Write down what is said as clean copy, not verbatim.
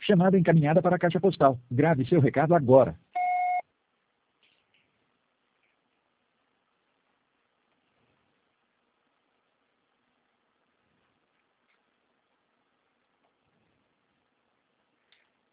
Chamada encaminhada para a caixa postal. Grave seu recado agora.